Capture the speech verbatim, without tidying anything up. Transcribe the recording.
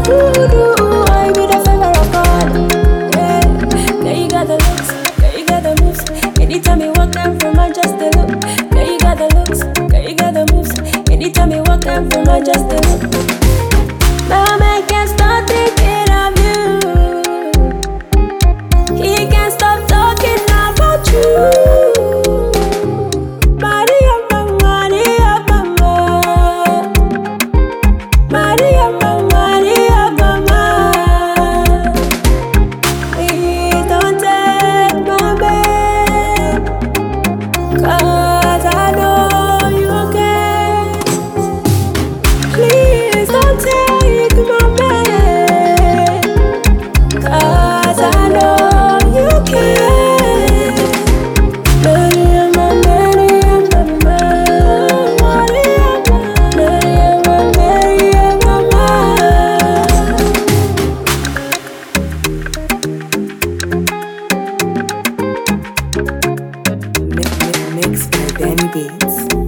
do do, I be the favor of God. Yeah, girl you got the looks, girl you got the moves. Anytime you walk in from my just the look. Girl you got the looks, girl you got the moves. Anytime you walk in from my just the look. My man can't stop thinking of you. He can't stop talking about you. Maria mama, Maria mama, Maria mama, Maria mama. Please don't take my babe, 'cause I know you care. Please don't take my babe, 'cause I know you care. Maria mama, Maria mama, Maria mama, Maria mama. Mix by Danny Beats.